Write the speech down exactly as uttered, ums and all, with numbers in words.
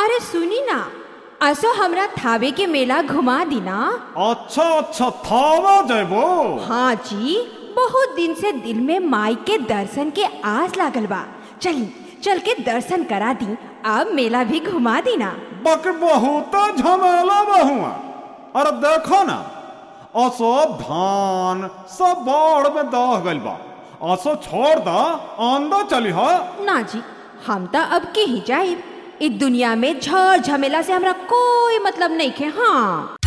अरे सुनी ना, असो हमरा थावे के मेला घुमा दी ना। अच्छा अच्छा थावा जेबो? हाँ जी, बहुत दिन से दिल में माई के दर्शन के आस लागल बा। चली चल के दर्शन करा दी, अब मेला भी घुमा दी ना। बक बहुत झमेला बहुआ। अरे देखो ना, असो धान सब बाढ़ में दह गइल बा। असो छोड़ दा, आंदा चली हा। ना जी, हम तो अब के ही जाए। इस दुनिया में झड़ झमेला से हमरा कोई मतलब नहीं खे। हाँ।